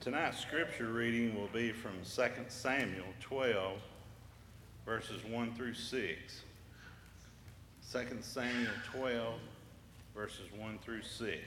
Tonight's scripture reading will be from 2 Samuel 12, verses 1 through 6. 2 Samuel 12, verses 1 through 6.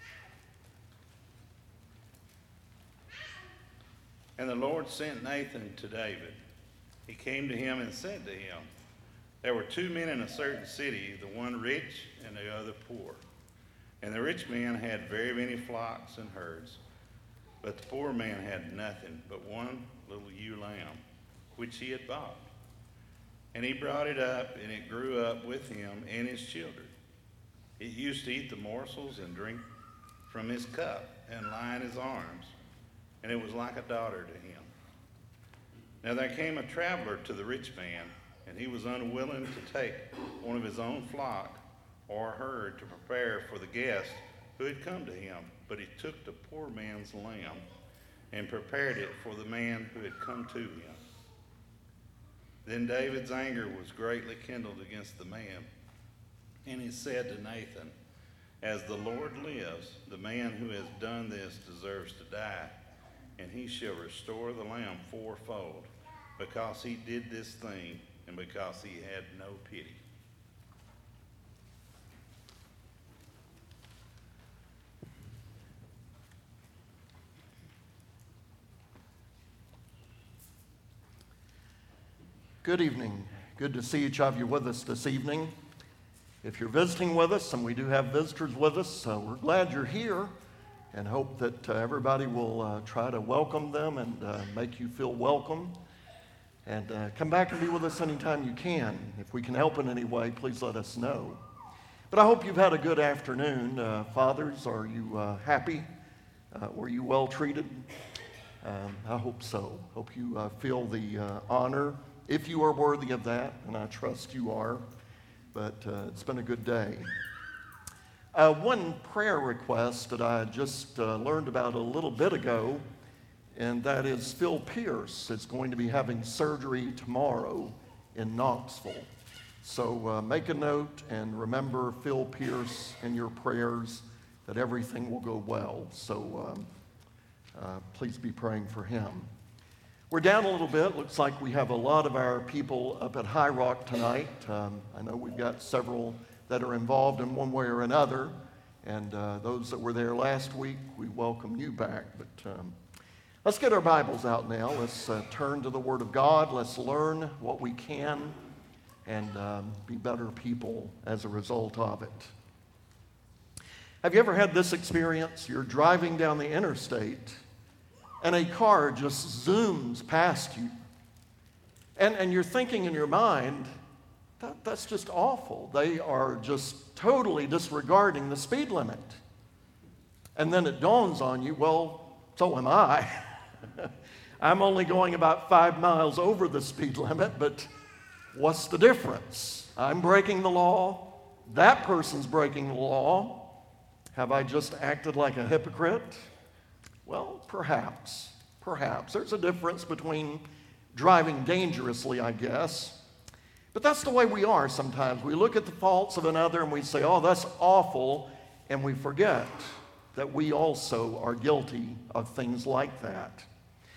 And the Lord sent Nathan to David. He came to him and said to him, there were two men in a certain city, the one rich and the other poor. And the rich man had very many flocks and herds, but the poor man had nothing but one little ewe lamb, which he had bought. And he brought it up, and it grew up with him and his children. It used to eat the morsels and drink from his cup and lie in his arms, and it was like a daughter to him. Now there came a traveler to the rich man, and he was unwilling to take one of his own flock or herd to prepare for the guest who had come to him, but he took the poor man's lamb and prepared it for the man who had come to him. Then David's anger was greatly kindled against the man, and he said to Nathan, as the Lord lives, the man who has done this deserves to die, and he shall restore the lamb fourfold, because he did this thing and because he had no pity. Good evening. Good to see each of you with us this evening. If you're visiting with us, and we do have visitors with us, we're glad you're here and hope that everybody will try to welcome them and make you feel welcome. And come back and be with us anytime you can. If we can help in any way, please let us know. But I hope you've had a good afternoon. Fathers, are you happy? Were you well treated? I hope so. Hope you feel the honor, if you are worthy of that, and I trust you are. But it's been a good day. One prayer request that I just learned about a little bit ago, and that is Phil Pierce is going to be having surgery tomorrow in Knoxville. So make a note and remember Phil Pierce in your prayers that everything will go well. So please be praying for him. We're down a little bit. Looks like we have a lot of our people up at High Rock tonight. I know we've got several that are involved in one way or another. And those that were there last week, we welcome you back. But let's get our Bibles out now. Let's turn to the Word of God. Let's learn what we can and be better people as a result of it. Have you ever had this experience? You're driving down the interstate and a car just zooms past you. And you're thinking in your mind, that's just awful. They are just totally disregarding the speed limit. And then it dawns on you, well, so am I. I'm only going about 5 miles over the speed limit, but what's the difference? I'm breaking the law. That person's breaking the law. Have I just acted like a hypocrite? Well, perhaps. There's a difference between driving dangerously, I guess. But that's the way we are sometimes. We look at the faults of another and we say, oh, that's awful, and we forget that we also are guilty of things like that.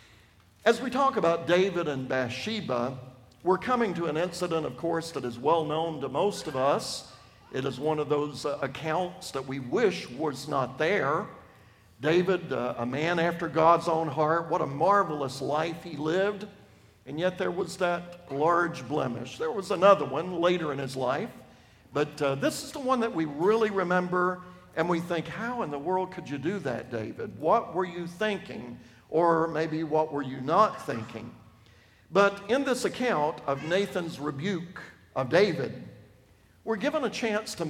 As we talk about David and Bathsheba, we're coming to an incident, of course, that is well known to most of us. It is one of those accounts that we wish was not there. David, a man after God's own heart, what a marvelous life he lived. And yet there was that large blemish. There was another one later in his life. But this is the one that we really remember, and we think, how in the world could you do that, David? What were you thinking? Or maybe what were you not thinking? But in this account of Nathan's rebuke of David, we're given a chance to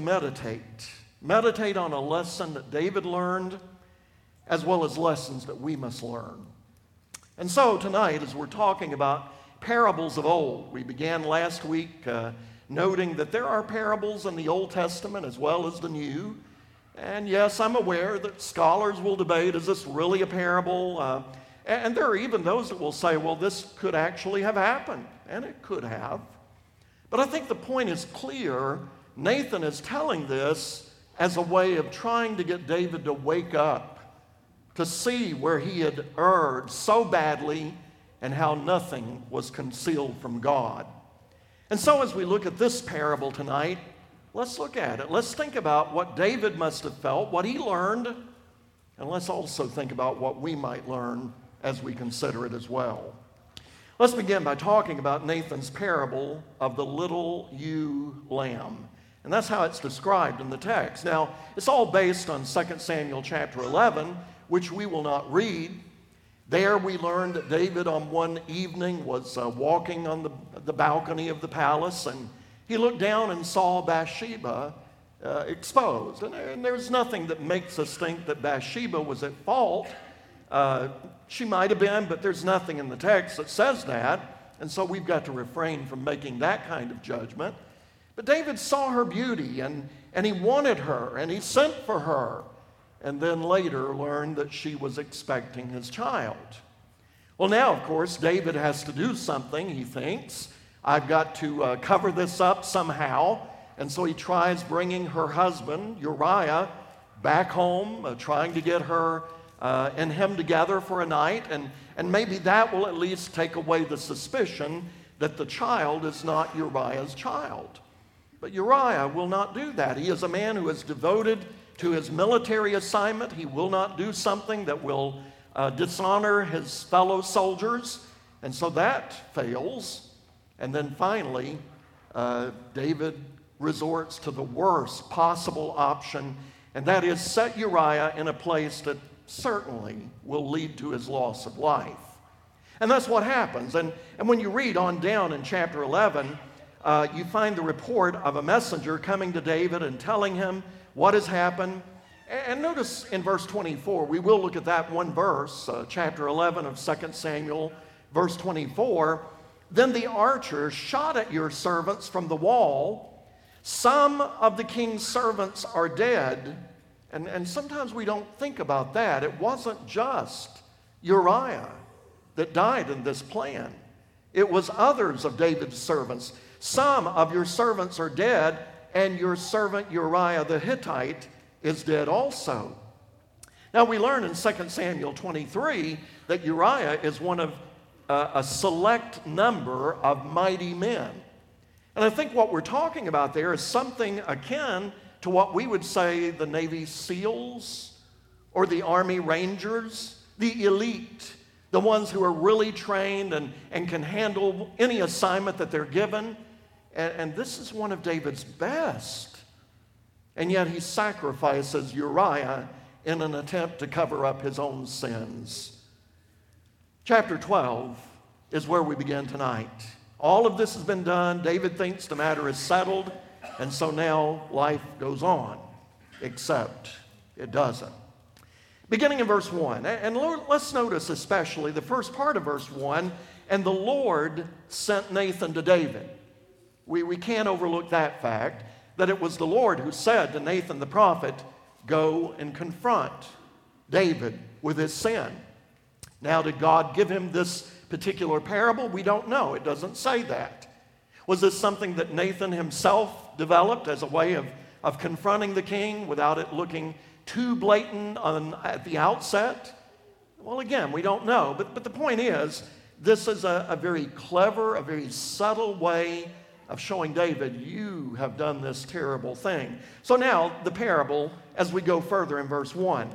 meditate on a lesson that David learned, as well as lessons that we must learn. And so tonight, as we're talking about parables of old, we began last week noting that there are parables in the Old Testament as well as the New. And yes, I'm aware that scholars will debate, is this really a parable? And there are even those that will say, well, this could actually have happened, and it could have. But I think the point is clear. Nathan is telling this as a way of trying to get David to wake up, to see where he had erred so badly and how nothing was concealed from God. And so as we look at this parable tonight, let's look at it. Let's think about what David must have felt, what he learned, and let's also think about what we might learn as we consider it as well. Let's begin by talking about Nathan's parable of the little ewe lamb. And that's how it's described in the text. Now, it's all based on 2 Samuel chapter 11, which we will not read. There we learned that David on one evening was walking on the balcony of the palace, and he looked down and saw Bathsheba exposed. And there's nothing that makes us think that Bathsheba was at fault. She might have been, but there's nothing in the text that says that. And so we've got to refrain from making that kind of judgment. But David saw her beauty, and he wanted her, and he sent for her, and then later learned that she was expecting his child. Well, now, of course, David has to do something, he thinks. I've got to cover this up somehow. And so he tries bringing her husband, Uriah, back home, trying to get her and him together for a night. And maybe that will at least take away the suspicion that the child is not Uriah's child. But Uriah will not do that. He is a man who is devoted to his military assignment. He will not do something that will dishonor his fellow soldiers. And so that fails. And then finally, David resorts to the worst possible option, and that is set Uriah in a place that certainly will lead to his loss of life. And that's what happens. And when you read on down in chapter 11, you find the report of a messenger coming to David and telling him what has happened. And notice in verse 24, we will look at that one verse, chapter 11 of 2 Samuel, verse 24. Then the archers shot at your servants from the wall. Some of the king's servants are dead. And sometimes we don't think about that. It wasn't just Uriah that died in this plan. It was others of David's servants. Some of your servants are dead, and your servant Uriah the Hittite is dead also. Now we learn in 2 Samuel 23 that Uriah is one of a select number of mighty men. And I think what we're talking about there is something akin to what we would say the Navy SEALs or the Army Rangers, the elite, the ones who are really trained and can handle any assignment that they're given. And this is one of David's best. And yet he sacrifices Uriah in an attempt to cover up his own sins. Chapter 12 is where we begin tonight. All of this has been done. David thinks the matter is settled, and so now life goes on, except it doesn't. Beginning in verse 1, and let's notice especially the first part of verse 1, and the Lord sent Nathan to David. We can't overlook that fact, that it was the Lord who said to Nathan the prophet, go and confront David with his sin. Now, did God give him this particular parable? We don't know. It doesn't say that. Was this something that Nathan himself developed as a way of confronting the king without it looking too blatant at the outset? Well, again, we don't know. But the point is, this is a very clever, a very subtle way of showing David, you have done this terrible thing. So now, the parable, as we go further in verse 1.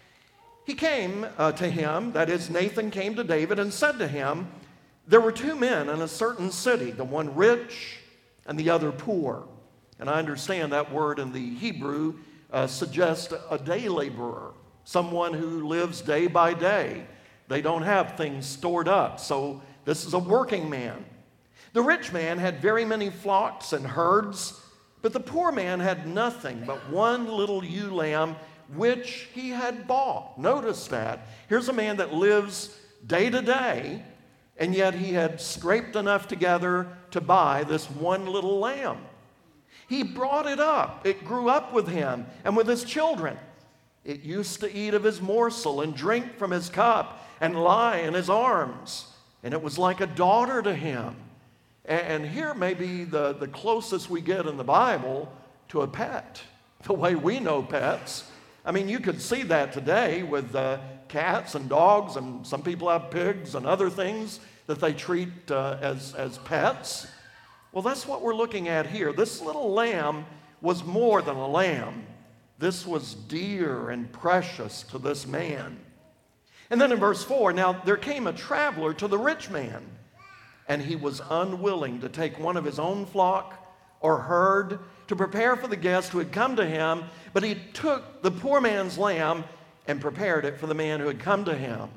He came to him, that is, Nathan came to David and said to him, there were two men in a certain city, the one rich and the other poor. And I understand that word in the Hebrew suggests a day laborer, someone who lives day by day. They don't have things stored up, so this is a working man. The rich man had very many flocks and herds, but the poor man had nothing but one little ewe lamb which he had bought. Notice that. Here's a man that lives day to day, and yet he had scraped enough together to buy this one little lamb. He brought it up. It grew up with him and with his children. It used to eat of his morsel and drink from his cup and lie in his arms. And it was like a daughter to him. And here may be the closest we get in the Bible to a pet, the way we know pets. I mean, you could see that today with cats and dogs, and some people have pigs and other things that they treat as pets. Well, that's what we're looking at here. This little lamb was more than a lamb. This was dear and precious to this man. And then in verse 4, now there came a traveler to the rich man, and he was unwilling to take one of his own flock or herd to prepare for the guest who had come to him, but he took the poor man's lamb and prepared it for the man who had come to him.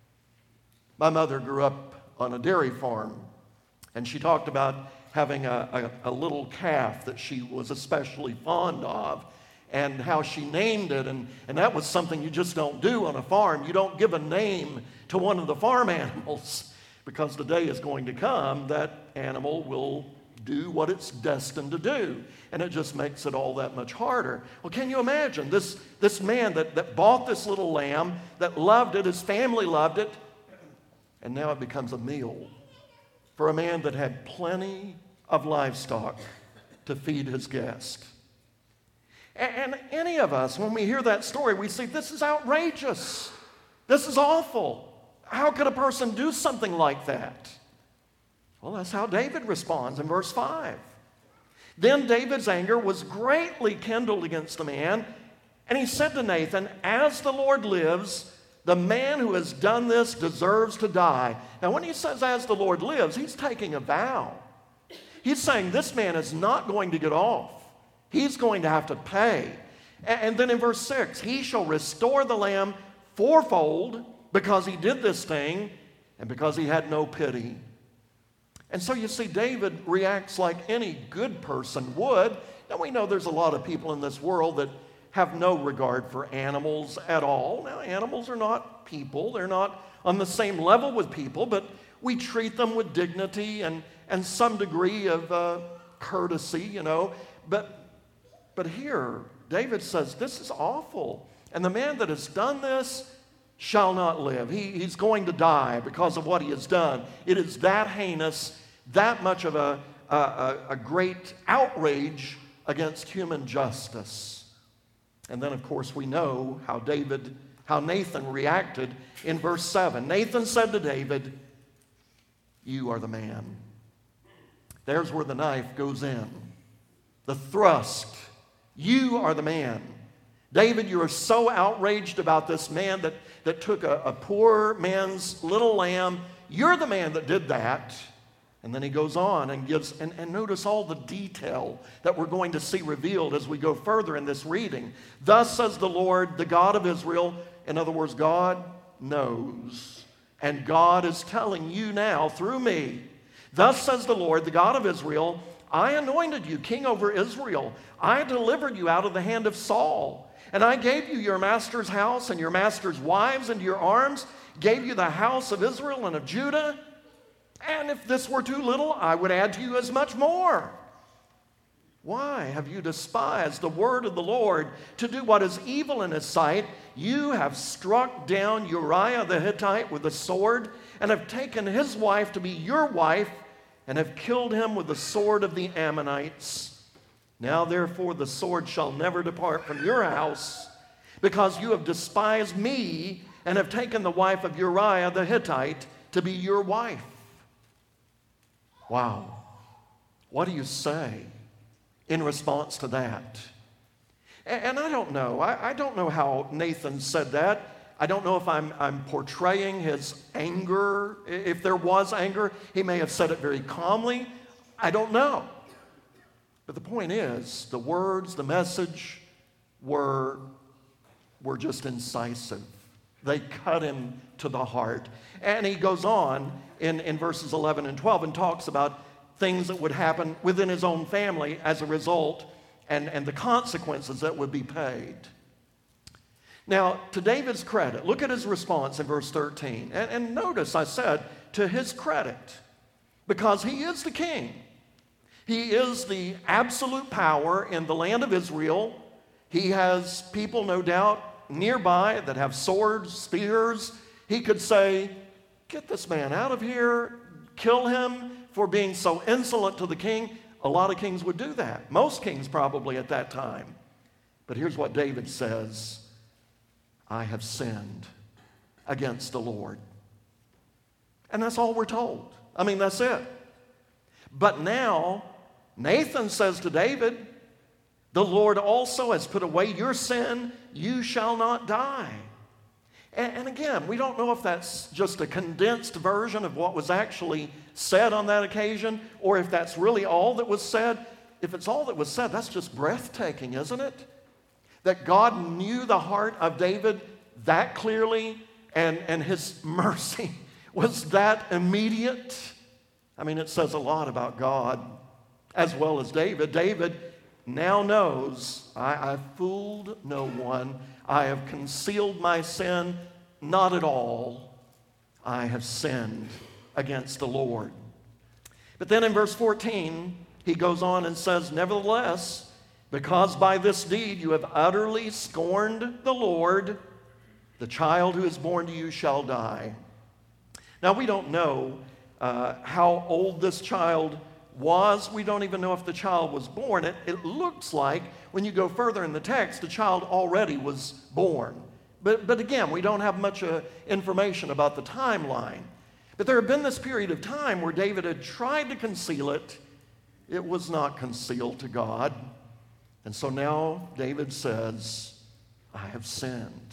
My mother grew up on a dairy farm, and she talked about having a little calf that she was especially fond of, and how she named it, and that was something you just don't do on a farm. You don't give a name to one of the farm animals, because the day is going to come that animal will do what it's destined to do, and it just makes it all that much harder. Well, can you imagine this man that bought this little lamb, that loved it, his family loved it, and now it becomes a meal for a man that had plenty of livestock to feed his guest. And any of us, when we hear that story, we see this is outrageous. This is awful. How could a person do something like that? Well, that's how David responds in verse 5. Then David's anger was greatly kindled against the man, and he said to Nathan, "As the Lord lives, the man who has done this deserves to die." Now, when he says "as the Lord lives," he's taking a vow. He's saying this man is not going to get off. He's going to have to pay. And then in verse 6, "He shall restore the lamb fourfold because he did this thing and because he had no pity." And so you see, David reacts like any good person would. Now, we know there's a lot of people in this world that have no regard for animals at all. Now, animals are not people. They're not on the same level with people, but we treat them with dignity and some degree of courtesy, you know. But here, David says, this is awful. And the man that has done this shall not live. He's going to die because of what he has done. It is that heinous, that much of a great outrage against human justice. And then, of course, we know how Nathan reacted in verse 7. Nathan said to David, "You are the man." There's where the knife goes in. The thrust. You are the man. David, you are so outraged about this man that took a poor man's little lamb. You're the man that did that. And then he goes on and gives, and notice all the detail that we're going to see revealed as we go further in this reading. "Thus says the Lord, the God of Israel." In other words, God knows. And God is telling you now through me. "Thus says the Lord, the God of Israel, I anointed you king over Israel. I delivered you out of the hand of Saul. And I gave you your master's house and your master's wives into your arms, gave you the house of Israel and of Judah. And if this were too little, I would add to you as much more. Why have you despised the word of the Lord to do what is evil in his sight? You have struck down Uriah the Hittite with a sword and have taken his wife to be your wife and have killed him with the sword of the Ammonites. Now therefore the sword shall never depart from your house, because you have despised me and have taken the wife of Uriah the Hittite to be your wife." Wow. What do you say in response to that? And I don't know. I don't know how Nathan said that. I don't know if I'm portraying his anger. If there was anger, he may have said it very calmly. I don't know. But the point is, the words, the message were just incisive. They cut him to the heart. And he goes on in verses 11 and 12 and talks about things that would happen within his own family as a result, and the consequences that would be paid. Now, to David's credit, look at his response in verse 13. And notice I said, to his credit, because he is the king. He is the absolute power in the land of Israel. He has people, no doubt, nearby that have swords, spears. He could say, "Get this man out of here, kill him for being so insolent to the king." A lot of kings would do that. Most kings probably at that time. But here's what David says: "I have sinned. against the Lord. And that's all we're told. I mean, that's it. But now, Nathan says to David, the Lord also has put away your sin. You shall not die. And again, we don't know if that's just a condensed version of what was actually said on that occasion, or if that's really all that was said. If it's all that was said, that's just breathtaking, isn't it? That God knew the heart of David that clearly, and his mercy was that immediate. I mean, it says a lot about God as well as David. David now knows, I've fooled no one. I have concealed my sin. Not at all. I have sinned against the Lord. But then in verse 14, he goes on and says, nevertheless, because by this deed you have utterly scorned the Lord, the child who is born to you shall die. Now, we don't know how old this child was. We don't even know if the child was born. It looks like, when you go further in the text, the child already was born. But again, we don't have much information about the timeline. But there had been this period of time where David had tried to conceal it. It was not concealed to God. And so now David says, I have sinned.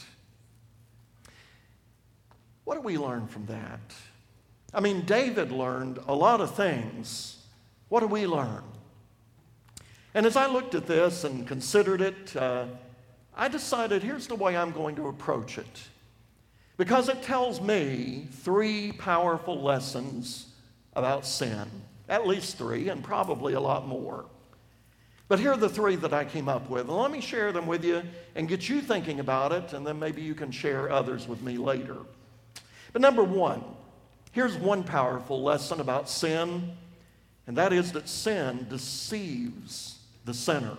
What do we learn from that? I mean, David learned a lot of things. What do we learn? And as I looked at this and considered it, I decided here's the way I'm going to approach it. Because it tells me 3 powerful lessons about sin. At least 3, and probably a lot more. But here are the 3 that I came up with. And let me share them with you and get you thinking about it, and then maybe you can share others with me later. But number 1, here's one powerful lesson about sin, and that is that sin deceives the sinner.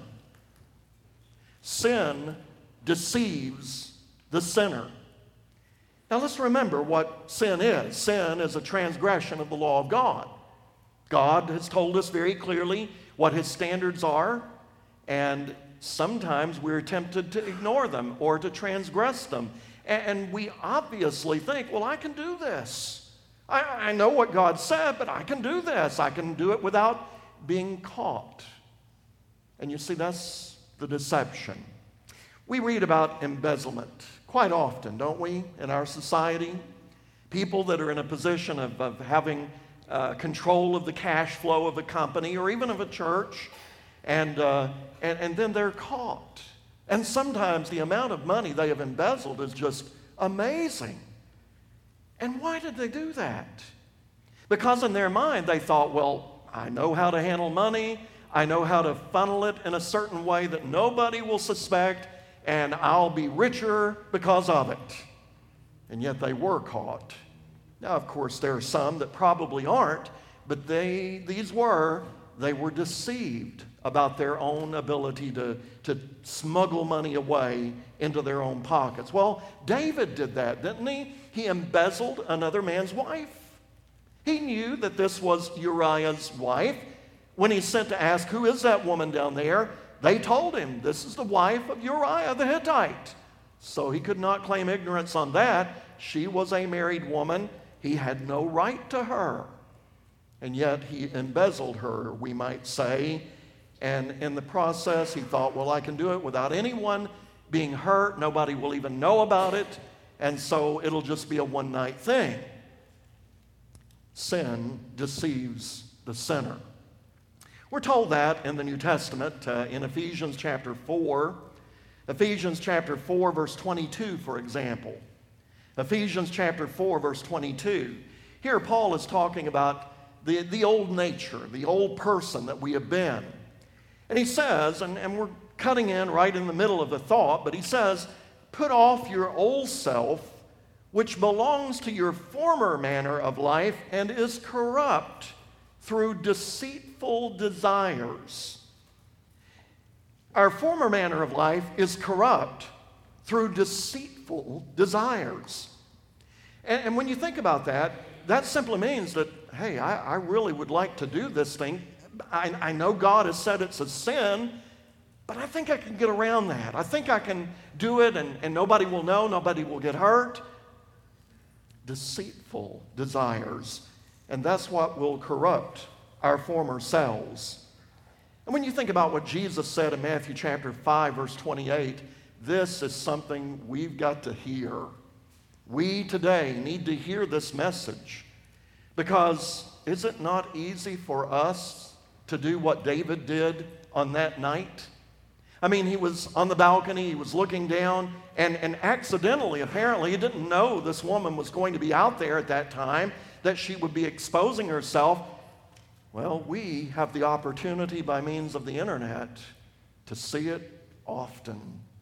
Sin deceives the sinner. Now let's remember what sin is. Sin is a transgression of the law of God. God has told us very clearly what His standards are, and sometimes we're tempted to ignore them or to transgress them. And we obviously think, well, I can do this. I know what God said, but I can do this. I can do it without being caught. And you see, that's the deception. We read about embezzlement quite often, don't we, in our society? People that are in a position of having control of the cash flow of a company or even of a church, and then they're caught. And sometimes the amount of money they have embezzled is just amazing. And why did they do that? Because in their mind they thought, well, I know how to handle money. I know how to funnel it in a certain way that nobody will suspect, and I'll be richer because of it. And yet they were caught. Now, of course, there are some that probably aren't, but they were deceived about their own ability to smuggle money away into their own pockets. Well, David did that, didn't he? He embezzled another man's wife. He knew that this was Uriah's wife. When he sent to ask, who is that woman down there? They told him, this is the wife of Uriah the Hittite. So he could not claim ignorance on that. She was a married woman. He had no right to her. And yet he embezzled her, we might say. And in the process, he thought, well, I can do it without anyone being hurt. Nobody will even know about it. And so it'll just be a one-night thing. Sin deceives the sinner. We're told that in the New Testament in Ephesians chapter 4. Ephesians chapter 4, verse 22, for example. Ephesians chapter 4, verse 22. Here Paul is talking about the old nature, the old person that we have been. And he says, and we're cutting in right in the middle of the thought, but he says, put off your old self, which belongs to your former manner of life and is corrupt through deceitful desires. Our former manner of life is corrupt through deceitful desires. And when you think about that, that simply means that, hey, I really would like to do this thing. I know God has said it's a sin, but I think I can get around that. I think I can do it and nobody will know, nobody will get hurt. deceitful desires, and that's what will corrupt our former selves. And when you think about what Jesus said in Matthew chapter 5, verse 28, this is something we've got to hear. We today need to hear this message, because is it not easy for us to do what David did on that night? I mean, he was on the balcony, he was looking down, and accidentally, apparently, he didn't know this woman was going to be out there at that time, that she would be exposing herself. Well, we have the opportunity by means of the internet to see it often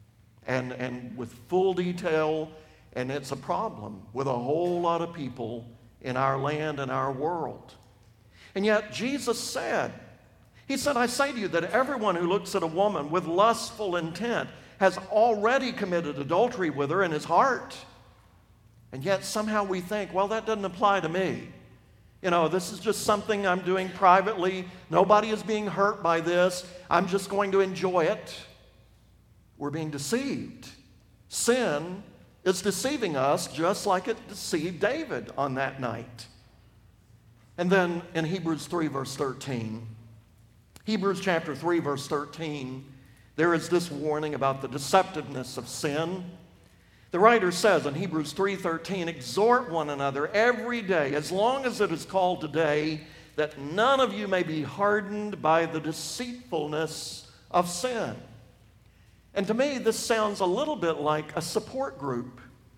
and with full detail, and it's a problem with a whole lot of people in our land and our world. And yet Jesus said, he said, I say to you that everyone who looks at a woman with lustful intent has already committed adultery with her in his heart. And yet somehow we think, well, that doesn't apply to me. You know, this is just something I'm doing privately. Nobody is being hurt by this. I'm just going to enjoy it. We're being deceived. Sin is deceiving us just like it deceived David on that night. And then in Hebrews 3, verse 13, Hebrews chapter 3, verse 13, there is this warning about the deceptiveness of sin. The writer says in Hebrews 3:13, exhort one another every day, as long as it is called today, that none of you may be hardened by the deceitfulness of sin. And to me, this sounds a little bit like a support group,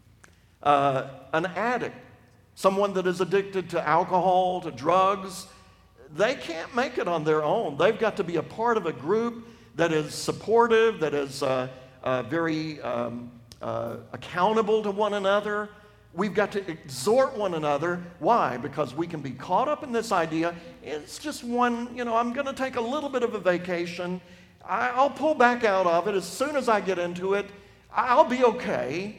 an addict, someone that is addicted to alcohol, to drugs. They can't make it on their own. They've got to be a part of a group that is supportive, that is very accountable to one another. We've got to exhort one another. Why? Because we can be caught up in this idea. It's just one, I'm going to take a little bit of a vacation. I'll pull back out of it as soon as I get into it. I'll be okay.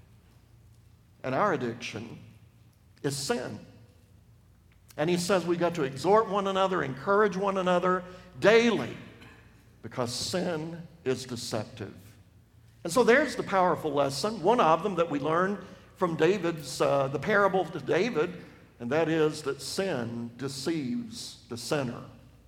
And our addiction is sin. And he says we've got to exhort one another, encourage one another daily, because sin is deceptive. And so there's the powerful lesson, one of them that we learn from David's, the parable to David, and that is that sin deceives the sinner.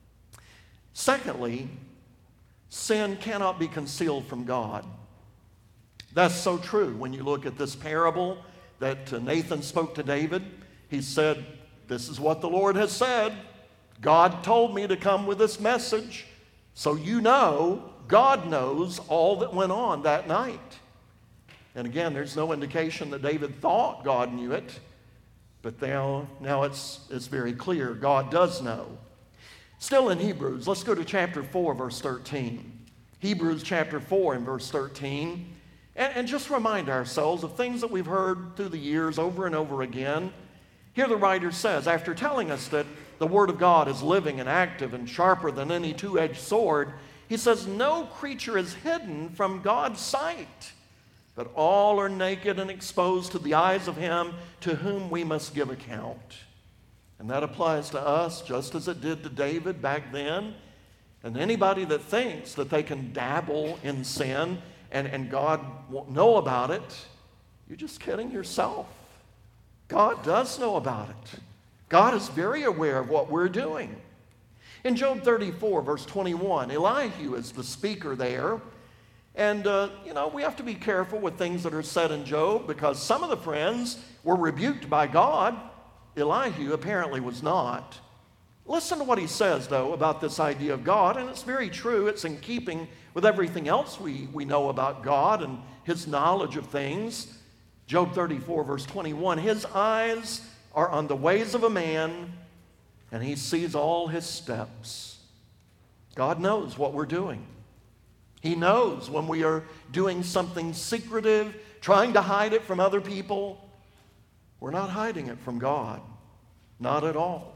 Secondly, sin cannot be concealed from God. That's so true. When you look at this parable that Nathan spoke to David, he said, this is what the Lord has said. God told me to come with this message. So God knows all that went on that night. And again, there's no indication that David thought God knew it. But now it's very clear. God does know. Still in Hebrews, let's go to chapter 4, verse 13. Hebrews chapter 4 and verse 13. And just remind ourselves of things that we've heard through the years over and over again. Here the writer says, after telling us that the Word of God is living and active and sharper than any two-edged sword, he says, no creature is hidden from God's sight, but all are naked and exposed to the eyes of Him to whom we must give account. And that applies to us just as it did to David back then. And anybody that thinks that they can dabble in sin and God won't know about it, you're just kidding yourself. God does know about it. God is very aware of what we're doing. In Job 34, verse 21, Elihu is the speaker there. And, we have to be careful with things that are said in Job, because some of the friends were rebuked by God. Elihu apparently was not. Listen to what he says, though, about this idea of God, and it's very true. It's in keeping with everything else we know about God and His knowledge of things. Job 34, verse 21, his eyes are on the ways of a man, and he sees all his steps. God knows what we're doing. He knows when we are doing something secretive, trying to hide it from other people. We're not hiding it from God. Not at all.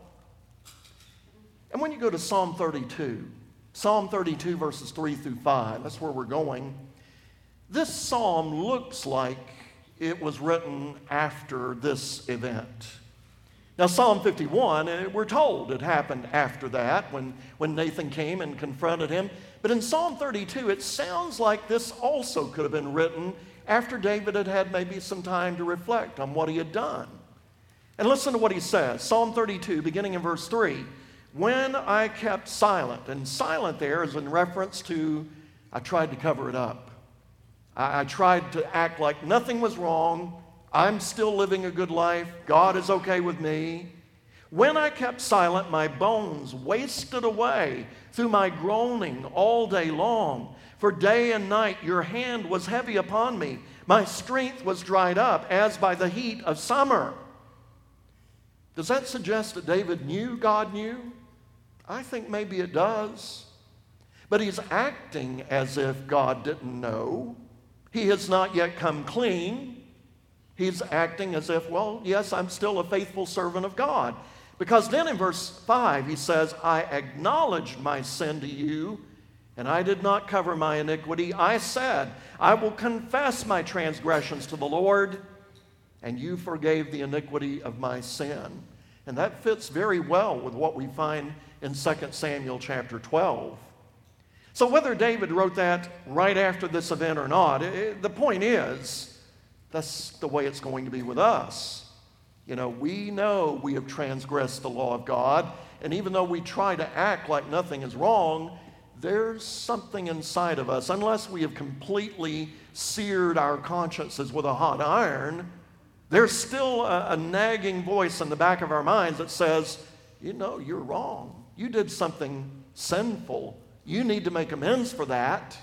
And when you go to Psalm 32 verses 3 through 5, that's where we're going. This psalm looks like it was written after this event. Now, Psalm 51, we're told it happened after that when Nathan came and confronted him. But in Psalm 32, it sounds like this also could have been written after David had had maybe some time to reflect on what he had done. And listen to what he says. Psalm 32, beginning in verse 3. When I kept silent, and silent there is in reference to I tried to cover it up. I tried to act like nothing was wrong. I'm still living a good life. God is okay with me. When I kept silent, my bones wasted away through my groaning all day long. For day and night your hand was heavy upon me. My strength was dried up as by the heat of summer. Does that suggest that David knew God knew? I think maybe it does. But he's acting as if God didn't know. He has not yet come clean. He's acting as if, well, yes, I'm still a faithful servant of God. Because then in verse 5 he says, I acknowledged my sin to you, and I did not cover my iniquity. I said, I will confess my transgressions to the Lord, and you forgave the iniquity of my sin. And that fits very well with what we find in 2 Samuel chapter 12. So whether David wrote that right after this event or not, the point is, that's the way it's going to be with us. You know we have transgressed the law of God, and even though we try to act like nothing is wrong, there's something inside of us, unless we have completely seared our consciences with a hot iron, there's still a nagging voice in the back of our minds that says, you're wrong. You did something sinful. You need to make amends for that.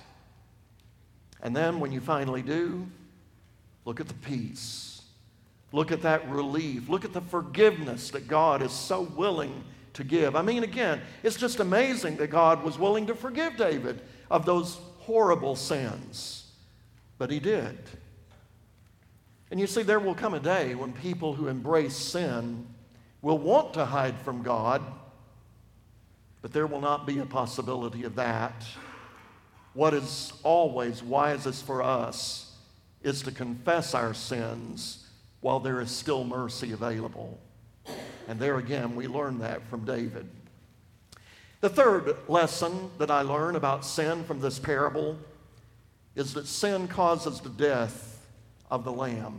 And then when you finally do, look at the peace. Look at that relief. Look at the forgiveness that God is so willing to give. I mean, again, it's just amazing that God was willing to forgive David of those horrible sins. But he did. And you see, there will come a day when people who embrace sin will want to hide from God, but there will not be a possibility of that. What is always wisest for us is to confess our sins while there is still mercy available. And there again, we learn that from David. The third lesson that I learn about sin from this parable is that sin causes the death of the lamb.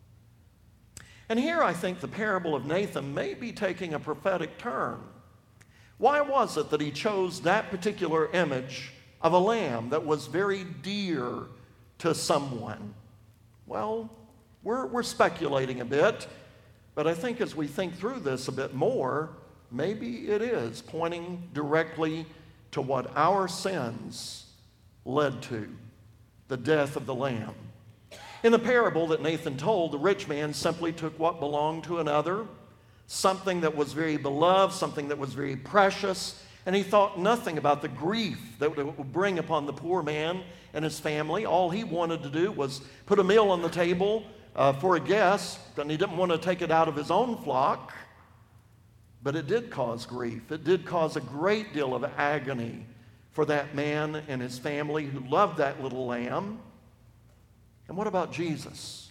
And here I think the parable of Nathan may be taking a prophetic turn. Why was it that he chose that particular image of a lamb that was very dear to someone? Well, we're speculating a bit, but I think as we think through this a bit more, maybe it is pointing directly to what our sins led to, the death of the lamb. In the parable that Nathan told, the rich man simply took what belonged to another, something that was very beloved, something that was very precious, and he thought nothing about the grief that it would bring upon the poor man and his family. All he wanted to do was put a meal on the table for a guest, and he didn't want to take it out of his own flock. But it did cause grief. It did cause a great deal of agony for that man and his family who loved that little lamb. And what about Jesus?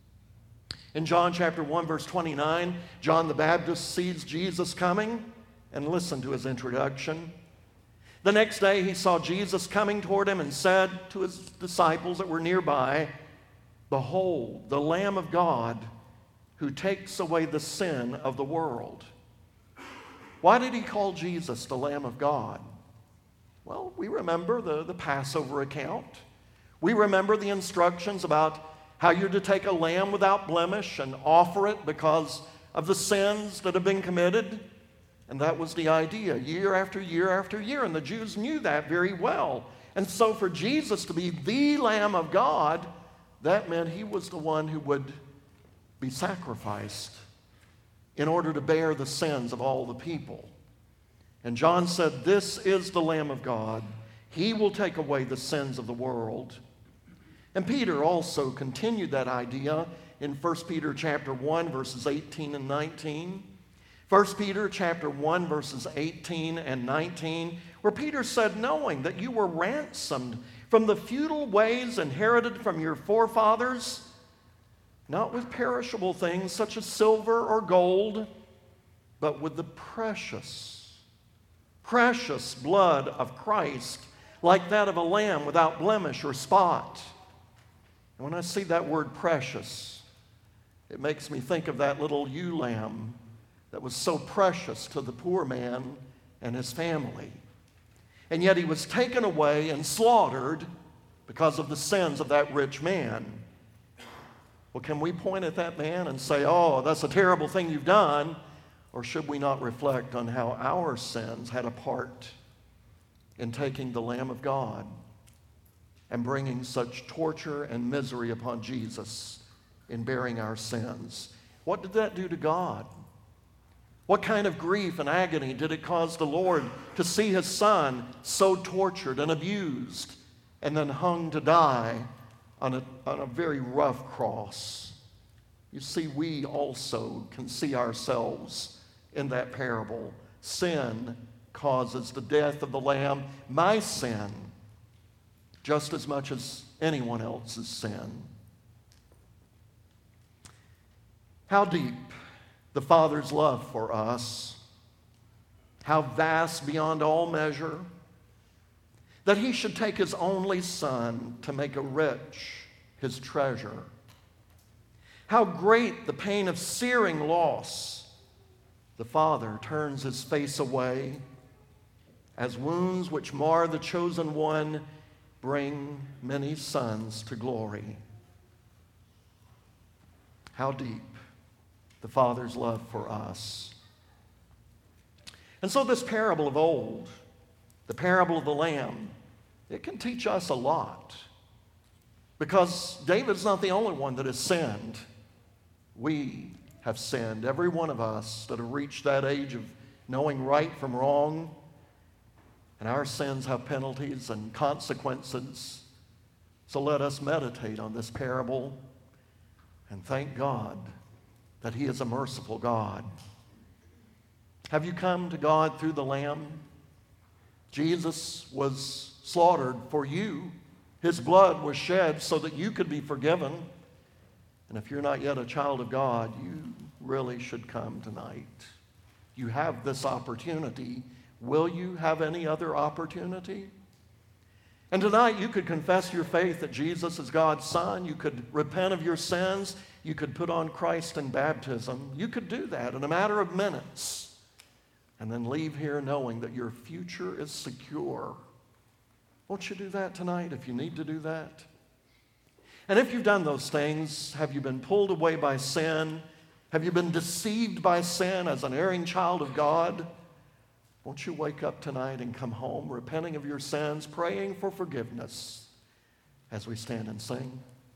In John chapter 1, verse 29, John the Baptist sees Jesus coming, and listen to his introduction. The next day he saw Jesus coming toward him and said to his disciples that were nearby, "Behold, the Lamb of God who takes away the sin of the world." Why did he call Jesus the Lamb of God? Well, we remember the Passover account. We remember the instructions about how you're to take a lamb without blemish and offer it because of the sins that have been committed. And that was the idea, year after year after year. And the Jews knew that very well. And so for Jesus to be the Lamb of God, that meant he was the one who would be sacrificed in order to bear the sins of all the people. And John said, "This is the Lamb of God. He will take away the sins of the world." And Peter also continued that idea in 1 Peter chapter 1, verses 18 and 19. 1 Peter chapter 1, verses 18 and 19, where Peter said, "Knowing that you were ransomed from the futile ways inherited from your forefathers, not with perishable things such as silver or gold, but with the precious blood of Christ, like that of a lamb without blemish or spot." And when I see that word precious, It makes me think of that little ewe lamb that was so precious to the poor man and his family. And yet he was taken away and slaughtered because of the sins of that rich man. Well, can we point at that man and say, oh, that's a terrible thing you've done? Or should we not reflect on how our sins had a part in taking the Lamb of God and bringing such torture and misery upon Jesus in bearing our sins? What did that do to God? What kind of grief and agony did it cause the Lord to see his Son so tortured and abused and then hung to die on a very rough cross? You see, we also can see ourselves in that parable. Sin causes the death of the Lamb. My sin, just as much as anyone else's sin. How deep the Father's love for us, how vast beyond all measure, that he should take his only Son to make a rich his treasure. How great the pain of searing loss. The Father turns his face away as wounds which mar the chosen one bring many sons to glory. How deep the Father's love for us. And so this parable of old, the parable of the Lamb, it can teach us a lot. Because David's not the only one that has sinned. We have sinned, every one of us that have reached that age of knowing right from wrong. And our sins have penalties and consequences. So let us meditate on this parable and thank God that he is a merciful God. Have you come to God through the Lamb? Jesus was slaughtered for you. His blood was shed so that you could be forgiven. And if you're not yet a child of God, you really should come tonight. You have this opportunity. Will you have any other opportunity? And tonight you could confess your faith that Jesus is God's Son. You could repent of your sins. You could put on Christ in baptism. You could do that in a matter of minutes and then leave here knowing that your future is secure. Won't you do that tonight if you need to do that? And if you've done those things, have you been pulled away by sin? Have you been deceived by sin as an erring child of God? Won't you wake up tonight and come home repenting of your sins, praying for forgiveness as we stand and sing?